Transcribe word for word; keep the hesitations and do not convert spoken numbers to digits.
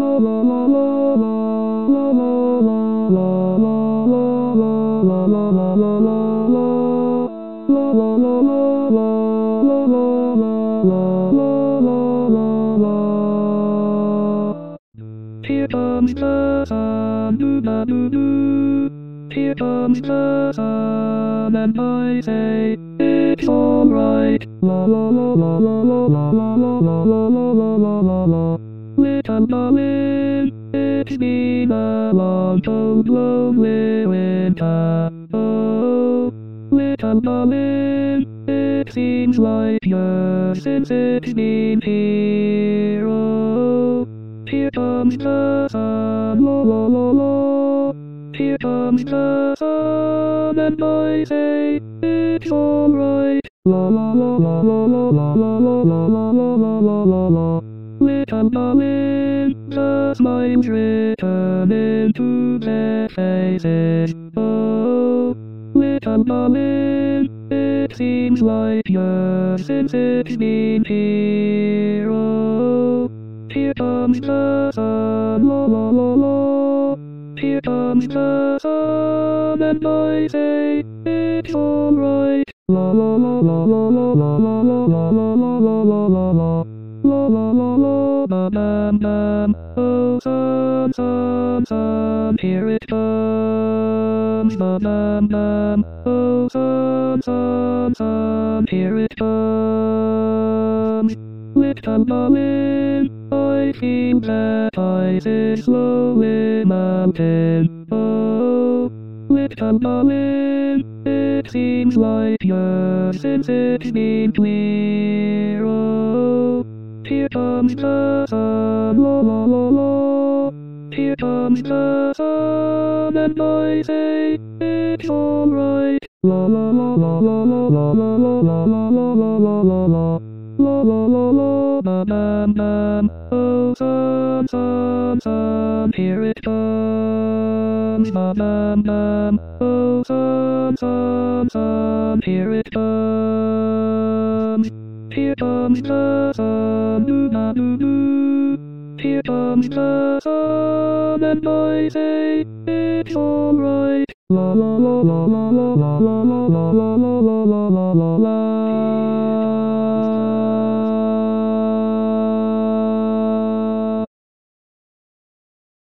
Here comes the sun, doo-da-doo-doo. Here comes the sun, and I say, it's alright. La la la la la la la la la la la la la la la la. Little darling, it's been a long, cold, lonely winter. Oh, little darling, it seems like years since it's been here. Oh, here comes the sun, la la la la. Here comes the sun, and I say, it's alright. La la la la la la la la la la la la la la la la. Little darling, the smiles return into their faces. Oh, little darling, it seems like years since it's been here. Oh, here comes the sun, la la la la. Here comes the sun, and I say, it's alright. La la la la la la la la la la la la la la la la. La la la la ba bam bam. Oh sun, sun, sun, here it comes. Ba bam bam. Oh sun, sun, sun, here it comes. Little darling, I feel that ice is slowly melting. Oh, little darling, it seems like years since it's been clear. Oh, here comes the sun, la la la la. Here comes the sun, and I say, it's alright. La la la la la la la la la la la la la la la la. La la la la ba bam bam. Oh sun, sun, sun, here it comes. Ba bam bam. Oh sun, sun, sun, here it comes. Here comes the sun, doo-da-doo-doo. Here comes the sun, and I say, it's alright. La la la la la la la la la la la la la la la la.